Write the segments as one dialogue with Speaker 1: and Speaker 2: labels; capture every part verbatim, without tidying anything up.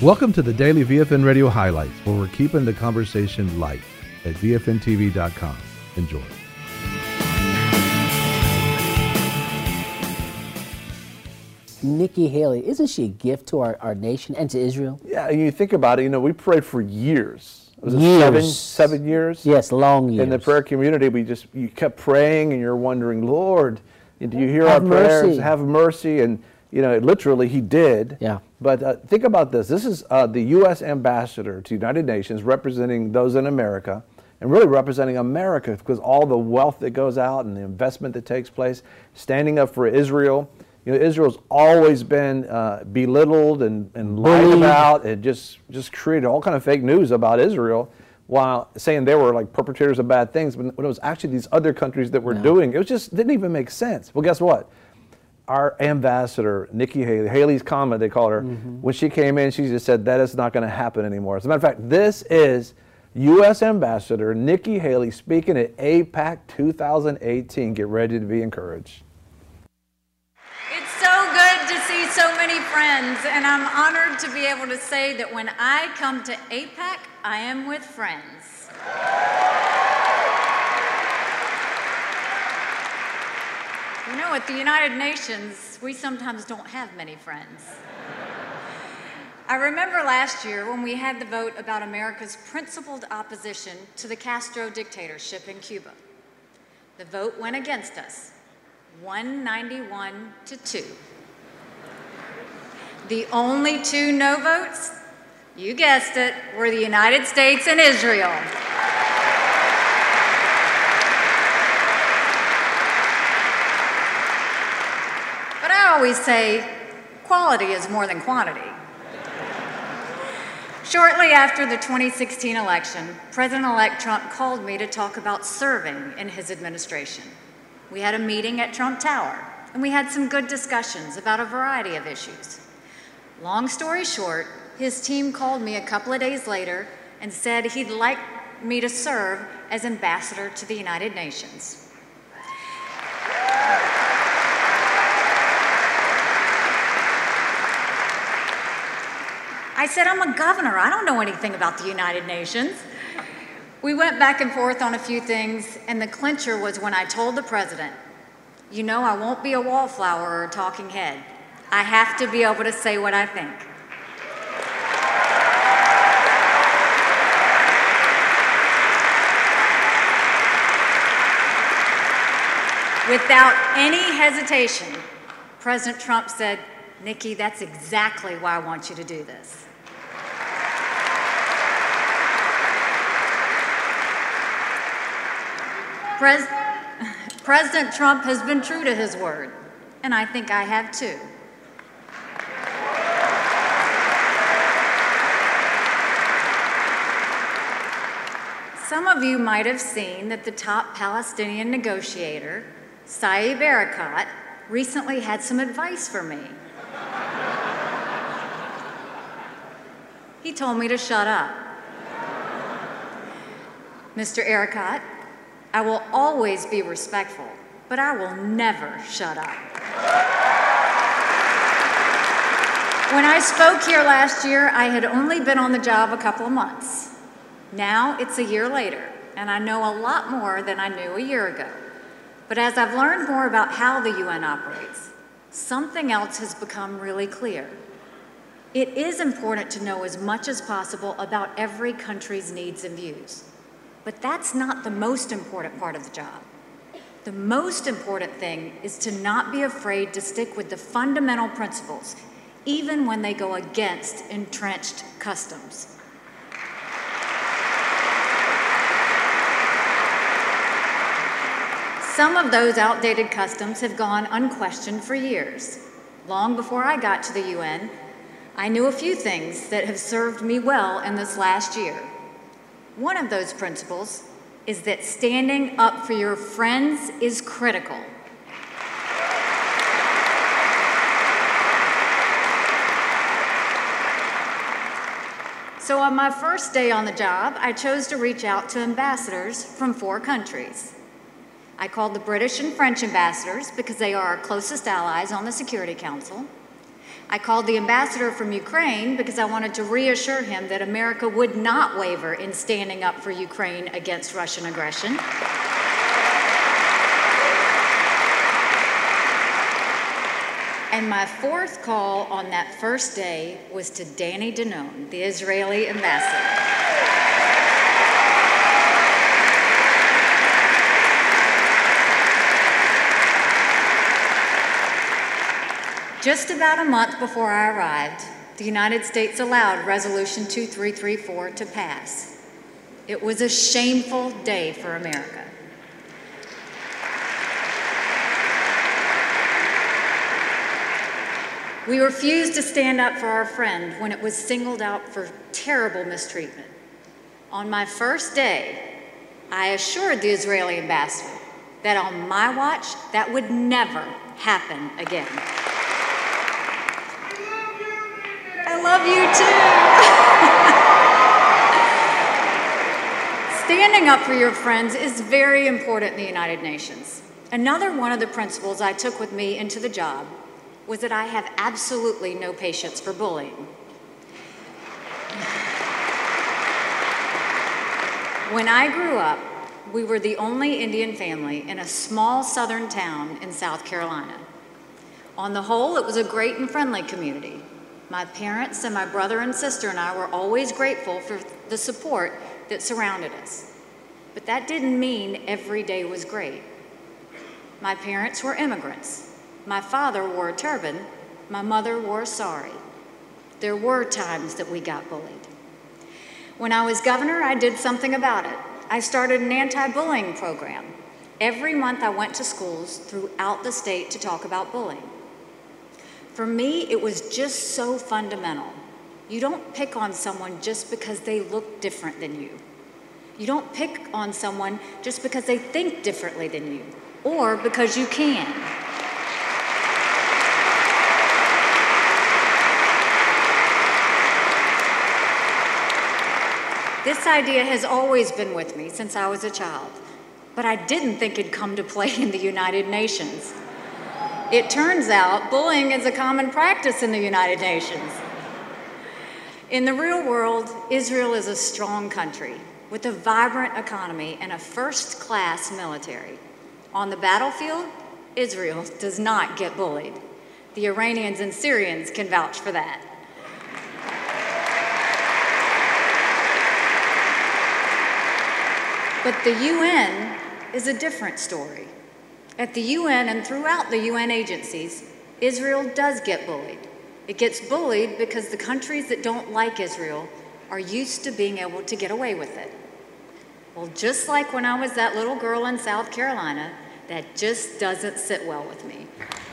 Speaker 1: Welcome to the Daily V F N Radio Highlights, where we're keeping the conversation light at V F N T V dot com. Enjoy.
Speaker 2: Nikki Haley, isn't she a gift to our, our nation and to Israel?
Speaker 3: Yeah, and you think about it, you know, we prayed for years. Was it
Speaker 2: Years.
Speaker 3: seven, seven years?
Speaker 2: Yes, long years.
Speaker 3: In the prayer community, we just, you kept praying and you're wondering, Lord, do you hear
Speaker 2: Have
Speaker 3: our prayers?
Speaker 2: mercy.
Speaker 3: Have mercy. And, you know, literally he did.
Speaker 2: Yeah.
Speaker 3: But uh, think about this. This is uh, the U S ambassador to the United Nations representing those in America and really representing America because all the wealth that goes out and the investment that takes place, standing up for Israel. You know, Israel's always been uh, belittled and, and lied
Speaker 2: Bullied.
Speaker 3: about and just, just created all kind of fake news about Israel while saying they were like perpetrators of bad things when, when it was actually these other countries that were
Speaker 2: Yeah.
Speaker 3: doing it. It just didn't even make sense. Well, guess what? Our ambassador, Nikki Haley, Haley's Comet, they call her, mm-hmm. when she came in, she just said, that is not going to happen anymore. As a matter of fact, this is U S Ambassador Nikki Haley speaking at AIPAC two thousand eighteen. Get ready to be encouraged.
Speaker 4: It's so good to see so many friends, and I'm honored to be able to say that when I come to AIPAC, I am with friends. You know, at the United Nations, we sometimes don't have many friends. I remember last year when we had the vote about America's principled opposition to the Castro dictatorship in Cuba. The vote went against us, one ninety-one to two. The only two no votes, you guessed it, were the United States and Israel. But I always say, quality is more than quantity. Shortly after the twenty sixteen election, President-elect Trump called me to talk about serving in his administration. We had a meeting at Trump Tower, and we had some good discussions about a variety of issues. Long story short, his team called me a couple of days later and said he'd like me to serve as ambassador to the United Nations. I said, I'm a governor. I don't know anything about the United Nations. We went back and forth on a few things, and the clincher was when I told the president, you know, I won't be a wallflower or a talking head. I have to be able to say what I think. Without any hesitation, President Trump said, Nikki, that's exactly why I want you to do this. Pres- President Trump has been true to his word, and I think I have too. Some of you might have seen that the top Palestinian negotiator, Saeb Erekat, recently had some advice for me. He told me to shut up. Mister Erekat, I will always be respectful, but I will never shut up. When I spoke here last year, I had only been on the job a couple of months. Now it's a year later, and I know a lot more than I knew a year ago. But as I've learned more about how the U N operates, something else has become really clear. It is important to know as much as possible about every country's needs and views. But that's not the most important part of the job. The most important thing is to not be afraid to stick with the fundamental principles, even when they go against entrenched customs. Some of those outdated customs have gone unquestioned for years. Long before I got to the U N, I knew a few things that have served me well in this last year. One of those principles is that standing up for your friends is critical. So on my first day on the job, I chose to reach out to ambassadors from four countries. I called the British and French ambassadors because they are our closest allies on the Security Council. I called the ambassador from Ukraine because I wanted to reassure him that America would not waver in standing up for Ukraine against Russian aggression. And my fourth call on that first day was to Danny Danon, the Israeli ambassador. Just about a month before I arrived, the United States allowed Resolution two three three four to pass. It was a shameful day for America. We refused to stand up for our friend when it was singled out for terrible mistreatment. On my first day, I assured the Israeli ambassador that on my watch, that would never happen again. I love you too. Standing up for your friends is very important in the United Nations. Another one of the principles I took with me into the job was that I have absolutely no patience for bullying. When I grew up, we were the only Indian family in a small southern town in South Carolina. On the whole, it was a great and friendly community. My parents and my brother and sister and I were always grateful for the support that surrounded us. But that didn't mean every day was great. My parents were immigrants. My father wore a turban. My mother wore a sari. There were times that we got bullied. When I was governor, I did something about it. I started an anti-bullying program. Every month I went to schools throughout the state to talk about bullying. For me, it was just so fundamental. You don't pick on someone just because they look different than you. You don't pick on someone just because they think differently than you, or because you can. This idea has always been with me since I was a child, but I didn't think it'd come to play in the United Nations. It turns out bullying is a common practice in the United Nations. In the real world, Israel is a strong country with a vibrant economy and a first-class military. On the battlefield, Israel does not get bullied. The Iranians and Syrians can vouch for that. But the U N is a different story. At the U N and throughout the U N agencies, Israel does get bullied. It gets bullied because the countries that don't like Israel are used to being able to get away with it. Well, just like when I was that little girl in South Carolina, that just doesn't sit well with me.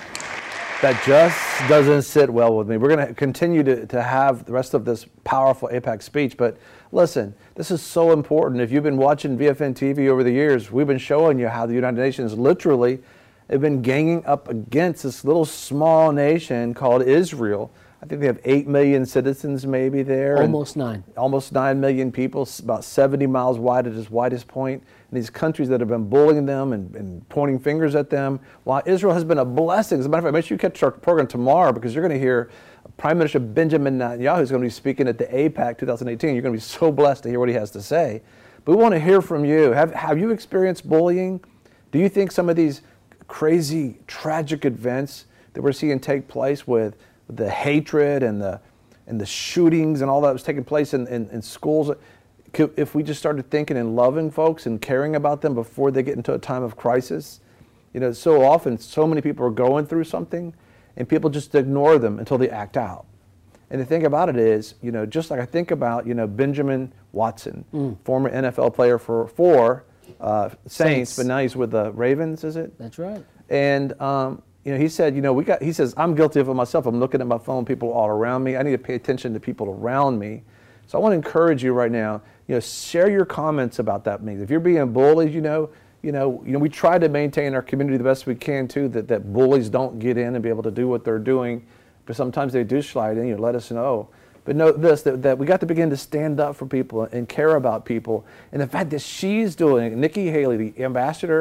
Speaker 3: That just doesn't sit well with me. We're going to continue to, to have the rest of this powerful AIPAC speech, but listen, this is so important. If you've been watching V F N T V over the years, we've been showing you how the United Nations literally have been ganging up against this little small nation called Israel. I think they have eight million citizens maybe there.
Speaker 2: Almost nine.
Speaker 3: Almost nine million people, about seventy miles wide at its widest point. And these countries that have been bullying them and, and pointing fingers at them, while Israel has been a blessing. As a matter of fact, make sure you catch our program tomorrow, because you're going to hear Prime Minister Benjamin Netanyahu is going to be speaking at the AIPAC twenty eighteen. You're going to be so blessed to hear what he has to say. But we want to hear from you. Have, have you experienced bullying? Do you think some of these crazy, tragic events that we're seeing take place with the hatred and the and the shootings and all that was taking place in, in, in schools, could, if we just started thinking and loving folks and caring about them before they get into a time of crisis? You know, so often so many people are going through something and people just ignore them until they act out. And the thing about it is, you know, just like I think about, you know, Benjamin Watson, mm. former N F L player for four uh, Saints, Saints, but now he's with the Ravens, is it?
Speaker 2: That's right.
Speaker 3: And um, you know, he said, you know, we got. He says, I'm guilty of it myself. I'm looking at my phone, people all around me. I need to pay attention to people around me. So I want to encourage you right now. You know, share your comments about that. If you're being bullied, you know, you know, you know, we try to maintain our community the best we can too. That that bullies don't get in and be able to do what they're doing, but sometimes they do slide in. You let us know. But note this, that, that we got to begin to stand up for people and care about people. And the fact that she's doing it, Nikki Haley, the ambassador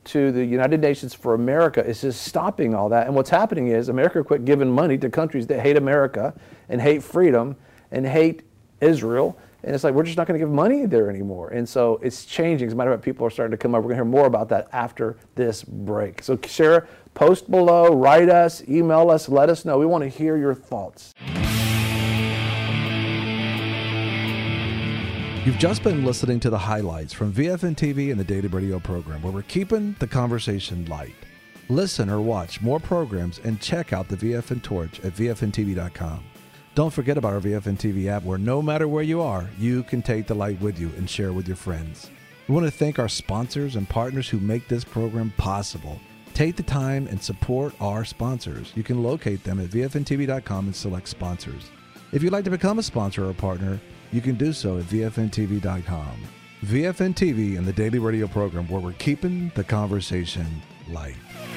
Speaker 3: to the United Nations for America is just stopping all that. And what's happening is America quit giving money to countries that hate America and hate freedom and hate Israel. And it's like, we're just not going to give money there anymore. And so it's changing. As a matter of fact, people are starting to come up. We're going to hear more about that after this break. So share, post below, write us, email us, let us know. We want to hear your thoughts.
Speaker 1: You've just been listening to the highlights from V F N T V and the Daily Radio program, where we're keeping the conversation light. Listen or watch more programs and check out the V F N Torch at V F N T V dot com. Don't forget about our V F N T V app, where no matter where you are, you can take the light with you and share with your friends. We want to thank our sponsors and partners who make this program possible. Take the time and support our sponsors. You can locate them at V F N T V dot com and select sponsors. If you'd like to become a sponsor or a partner, you can do so at V F N T V dot com. V F N T V and the Daily Radio program, where we're keeping the conversation light.